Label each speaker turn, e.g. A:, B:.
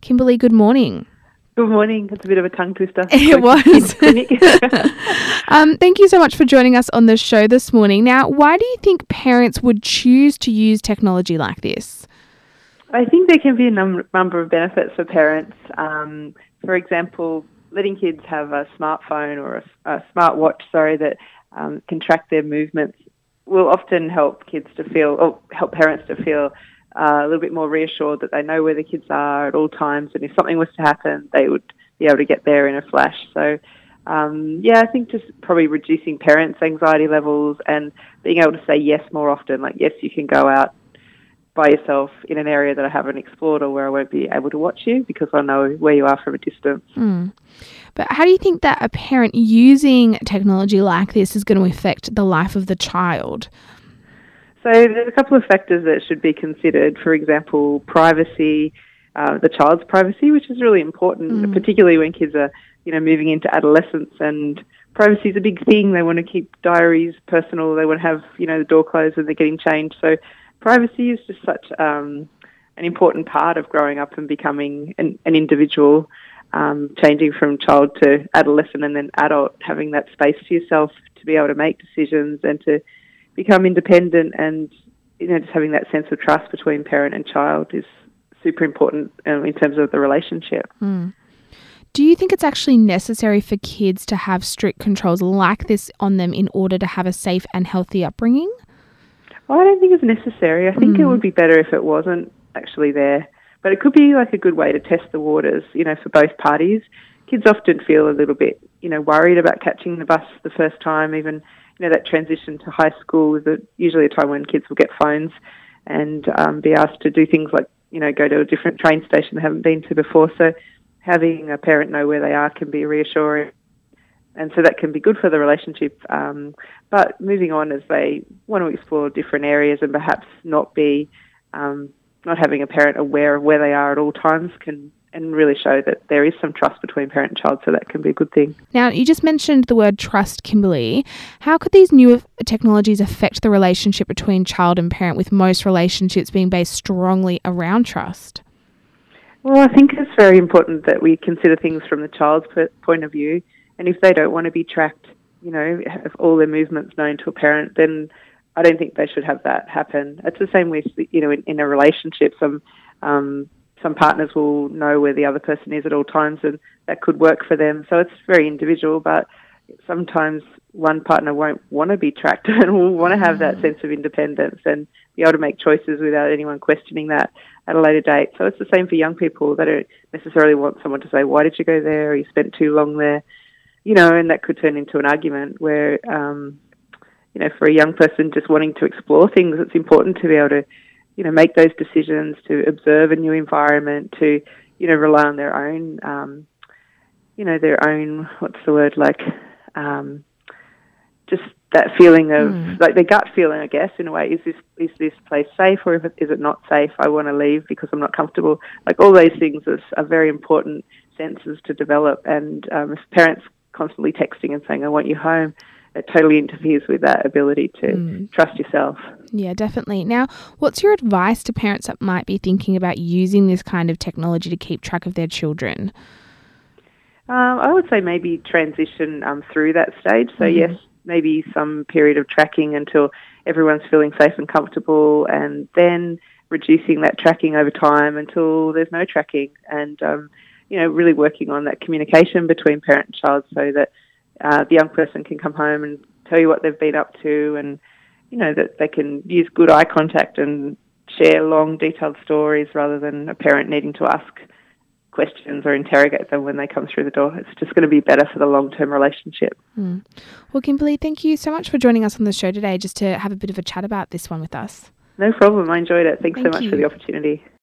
A: Kimberly, good morning.
B: Good morning. It's a bit of a tongue twister.
A: It was. Thank you so much for joining us on the show this morning. Now, why do you think parents would choose to use technology like this?
B: I think there can be a number of benefits for parents. For example, letting kids have a smartphone or a smartwatch, that can track their movements will often help parents to feel a little bit more reassured that they know where the kids are at all times, and if something was to happen, they would be able to get there in a flash. So, I think just probably reducing parents' anxiety levels and being able to say yes more often, like, yes, you can go out by yourself in an area that I haven't explored or where I won't be able to watch you because I know where you are from a distance.
A: But how do you think that a parent using technology like this is going to affect the life of the child?
B: So there's a couple of factors that should be considered. For example, privacy, the child's privacy, which is really important, particularly when kids are, moving into adolescence, and privacy is a big thing. They want to keep diaries personal. They want to have, the door closed when they're getting changed. So privacy is just such an important part of growing up and becoming an individual, changing from child to adolescent and then adult, having that space to yourself to be able to make decisions and to become independent, and just having that sense of trust between parent and child is super important in terms of the relationship.
A: Do you think it's actually necessary for kids to have strict controls like this on them in order to have a safe and healthy upbringing?
B: Well, I don't think it's necessary. I think it would be better if it wasn't actually there. But it could be like a good way to test the waters, for both parties. Kids often feel a little bit, worried about catching the bus the first time. Even, that transition to high school is usually a time when kids will get phones and be asked to do things like, go to a different train station they haven't been to before. So having a parent know where they are can be reassuring. And so that can be good for the relationship. But moving on, as they want to explore different areas and perhaps not having a parent aware of where they are at all times and really show that there is some trust between parent and child, so that can be a good thing.
A: Now, you just mentioned the word trust, Kimberly. How could these new technologies affect the relationship between child and parent, with most relationships being based strongly around trust?
B: Well, I think it's very important that we consider things from the child's point of view. And if they don't want to be tracked, have all their movements known to a parent, then I don't think they should have that happen. It's the same with, in a relationship. Some partners will know where the other person is at all times, and that could work for them. So it's very individual, but sometimes one partner won't want to be tracked and will want to have that sense of independence and be able to make choices without anyone questioning that at a later date. So it's the same for young people. They don't necessarily want someone to say, why did you go there? Or you spent too long there. And that could turn into an argument where, for a young person just wanting to explore things, it's important to be able to, make those decisions, to observe a new environment, to, rely on their own, just that feeling of, like their gut feeling, I guess, in a way, is this place safe, or is it not safe? I want to leave because I'm not comfortable. Like, all those things are very important senses to develop, and if parents constantly texting and saying, I want you home, it totally interferes with that ability to trust yourself.
A: Yeah, definitely. Now, what's your advice to parents that might be thinking about using this kind of technology to keep track of their children?
B: I would say maybe transition through that stage. So yes, maybe some period of tracking until everyone's feeling safe and comfortable, and then reducing that tracking over time until there's no tracking, and really working on that communication between parent and child, so that the young person can come home and tell you what they've been up to, and that they can use good eye contact and share long, detailed stories rather than a parent needing to ask questions or interrogate them when they come through the door. It's just going to be better for the long-term relationship.
A: Well, Kimberly, thank you so much for joining us on the show today, just to have a bit of a chat about this one with us.
B: No problem. I enjoyed it. Thanks so much
A: you.
B: for the opportunity.